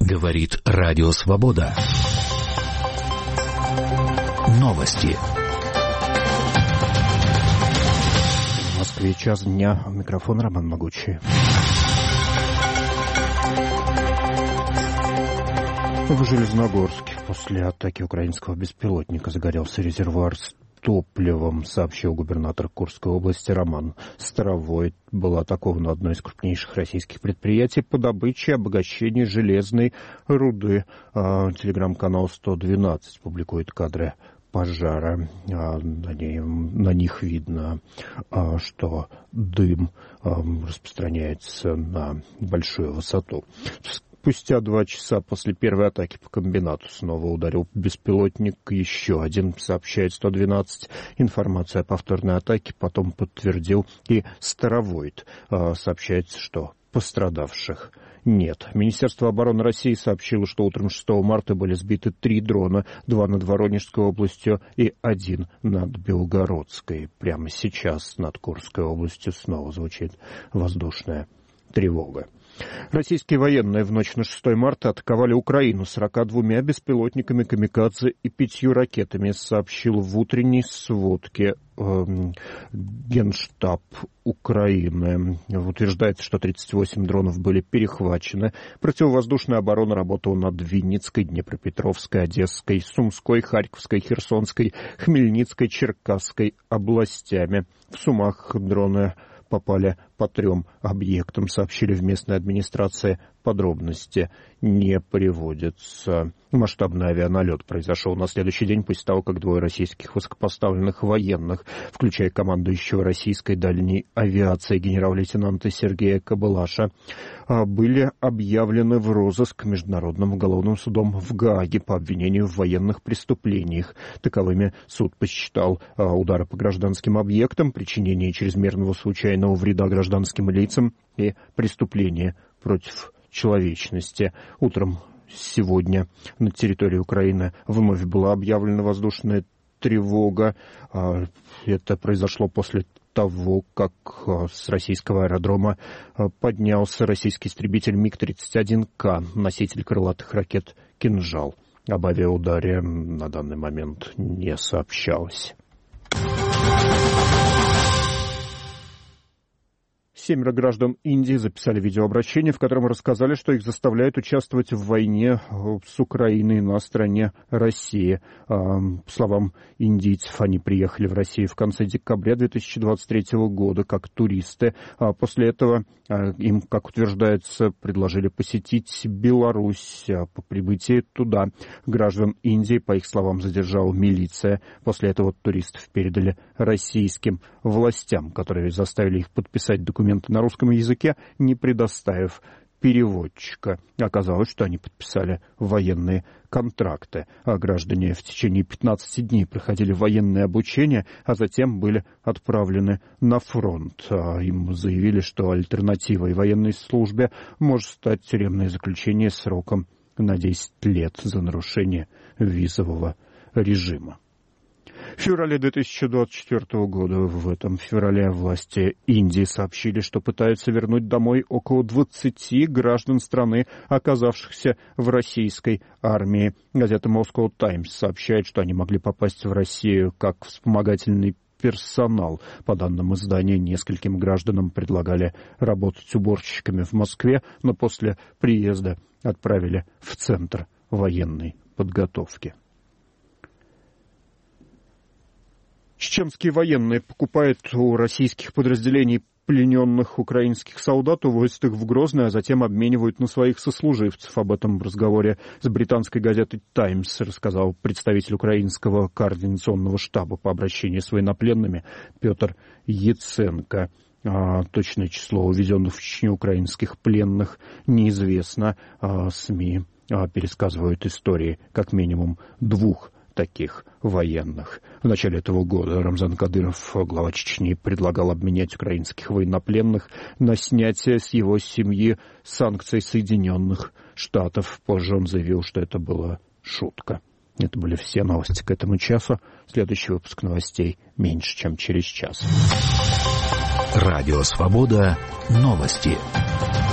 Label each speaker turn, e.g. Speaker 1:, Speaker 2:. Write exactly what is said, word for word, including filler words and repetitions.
Speaker 1: Говорит Радио Свобода. Новости.
Speaker 2: В Москве час дня. Микрофон Роман Могучий. В Железногорске после атаки украинского беспилотника загорелся резервуар с топливом, сообщил губернатор Курской области Роман Старовой. Было атаковано одно из крупнейших российских предприятий по добыче и обогащению железной руды. Телеграм-канал сто двенадцать публикует кадры пожара. На, ней, на них видно, что дым распространяется на большую высоту. Спустя два часа после первой атаки по комбинату снова ударил беспилотник. Еще один, сообщает сто двенадцать. Информация о повторной атаке потом подтвердил и Старовойт. Сообщается, что пострадавших нет. Министерство обороны России сообщило, что утром шестого марта были сбиты три дрона, два над Воронежской областью и один над Белгородской. Прямо сейчас над Курской областью снова звучит воздушная тревога. Российские военные в ночь на шестого марта атаковали Украину сорока двумя беспилотниками камикадзе и пятью ракетами, сообщил в утренней сводке э, Генштаб Украины. Утверждается, что тридцать восемь дронов были перехвачены. Противовоздушная оборона работала над Винницкой, Днепропетровской, Одесской, Сумской, Харьковской, Херсонской, Хмельницкой, Черкасской областями. В Сумах дроны попали по трем объектам, сообщили в местной администрации. Подробности не приводятся. Масштабный авианалет произошел на следующий день после того, как двое российских высокопоставленных военных, включая командующего российской дальней авиации генерал-лейтенанта Сергея Кобылаша, были объявлены в розыск Международным уголовным судом в Гааге по обвинению в военных преступлениях. Таковыми суд посчитал удары по гражданским объектам, причинение чрезмерного случайного вреда гражданским лицам и преступления против человечности. Утром сегодня на территории Украины вновь была объявлена воздушная тревога. Это произошло после того, как с российского аэродрома поднялся российский истребитель миг тридцать один ка, носитель крылатых ракет «Кинжал». Об авиаударе на данный момент не сообщалось. Семеро граждан Индии записали видеообращение, в котором рассказали, что их заставляют участвовать в войне с Украиной на стороне России. По словам индийцев, они приехали в Россию в конце декабря две тысячи двадцать третьего года как туристы. После этого им, как утверждается, предложили посетить Беларусь. По прибытии туда граждан Индии, по их словам, задержала милиция. После этого туристов передали российским властям, которые заставили их подписать документы на русском языке, не предоставив переводчика. Оказалось, что они подписали военные контракты, а граждане в течение пятнадцати дней проходили военное обучение, а затем были отправлены на фронт. Им заявили, что альтернативой военной службе может стать тюремное заключение сроком на десять лет за нарушение визового режима. В феврале две тысячи двадцать четвёртого года, в этом феврале, власти Индии сообщили, что пытаются вернуть домой около двадцати граждан страны, оказавшихся в российской армии. Газета Moscow Times сообщает, что они могли попасть в Россию как вспомогательный персонал. По данным издания, нескольким гражданам предлагали работать уборщиками в Москве, но после приезда отправили в Центр военной подготовки. Чеченские военные покупают у российских подразделений плененных украинских солдат, увозят их в Грозный, а затем обменивают на своих сослуживцев. Об этом в разговоре с британской газетой «Таймс» рассказал представитель украинского координационного штаба по обращению с военнопленными Петр Яценко. А точное число увезенных в Чечню украинских пленных неизвестно. А СМИ а, пересказывают истории как минимум двух таких военных. В начале этого года Рамзан Кадыров, глава Чечни, предлагал обменять украинских военнопленных на снятие с его семьи санкций Соединенных Штатов. Позже он заявил, что это была шутка. Это были все новости к этому часу. Следующий выпуск новостей меньше, чем через час.
Speaker 1: Радио Свобода. Новости.